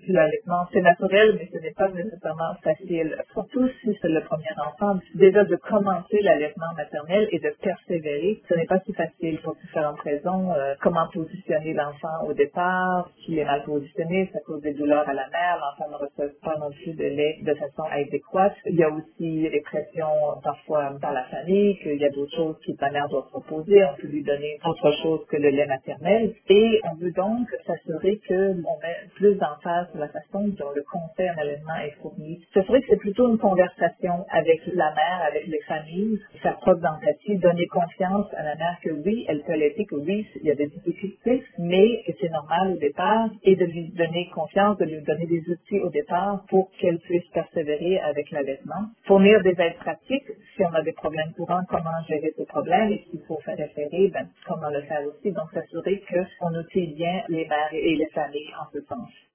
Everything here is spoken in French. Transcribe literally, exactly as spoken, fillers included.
l'allaitement, c'est naturel, mais ce n'est pas nécessairement facile. Surtout si c'est le premier enfant. Déjà, de commencer l'allaitement maternel et de persévérer, ce n'est pas si facile pour différentes raisons. Euh, comment positionner l'enfant au départ, s'il est mal positionné, ça cause des douleurs à la mère, l'enfant ne reçoit pas non plus de lait de façon adéquate. Il y a aussi les pressions parfois dans la famille, qu'il y a d'autres choses que la mère doit proposer, on peut lui donner autre chose que le lait maternel. Et on veut donc s'assurer qu'on met plus d'emphase sur la façon dont le conseil en allaitement est fourni. Ce serait que c'est plutôt une conversation avec la mère, avec les familles, faire preuve d'empathie, donner confiance à la mère que oui, elle peut allaiter, que oui, il y a des difficultés, mais que c'est normal au départ, et de lui donner confiance, de lui donner des outils au départ pour qu'elle puisse persévérer avec l'allaitement. Fournir des aides pratiques, si on a des problèmes courants, comment gérer ces problèmes, et s'il faut faire référer, ben, comment le faire aussi. Donc, s'assurer qu'on outille bien les mères et les familles en ce sens.